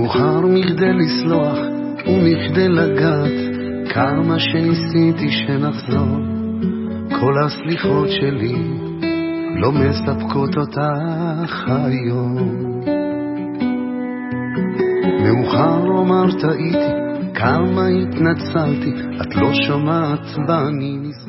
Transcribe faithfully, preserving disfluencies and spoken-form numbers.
מאוחר מכדי לסלוח ומכדי לגעת, כמה שניסיתי שנחזור, כל הסליחות שלי לא מספקות אותך היום. מאוחר לומר טעיתי, כמה התנצלתי, את לא שומעת ואני ניסיתי.